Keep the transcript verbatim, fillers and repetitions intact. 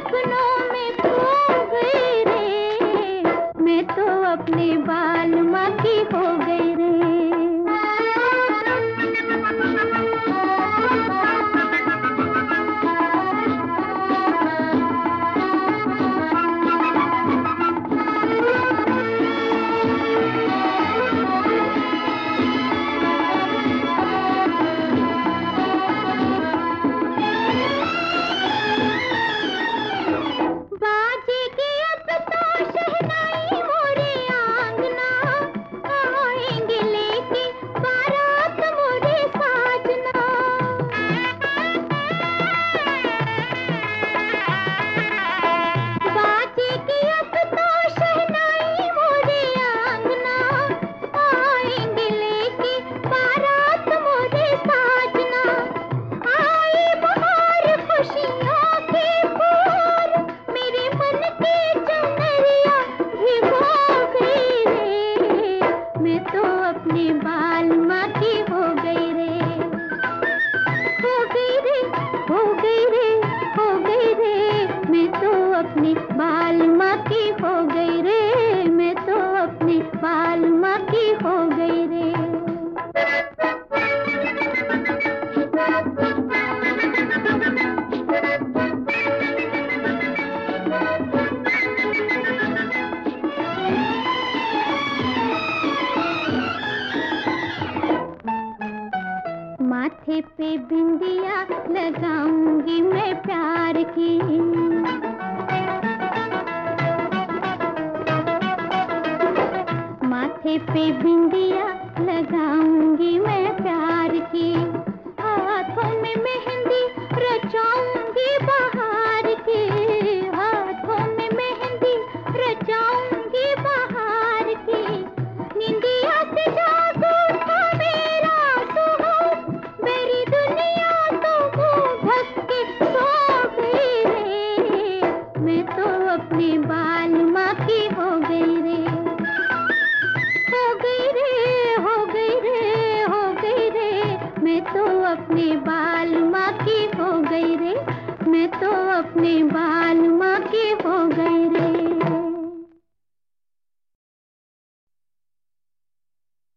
सपनों में खो गई रे, मैं तो अपने बाल माँ की हो गई रे। अपने बाल माँ की हो गई रे, हो गई रे, हो गई रे, हो गई रे, मैं तो अपने बाल माँ की हो गई रे, मैं तो अपने बाल माँ की हो गई रे। माथे पे बिंदिया लगाऊंगी मैं प्यार की, माथे पे बिंदिया लगाऊंगी मैं प्यार की, हाथों में मेहंदी रचाऊंगी बहार की, हाथों में मेहंदी रचाऊंगी बहार की, निंदिया से जागो तो मेरा सुहाग, मेरी दुनिया तो मुँह ढक के सो गई रे, मैं तो अपने बाल माँ की हो गई रे, हो गई रे, हो गई रे, हो गई रे, मैं तो अपने बाल माँ की हो गई रे, मैं तो अपने बाल माँ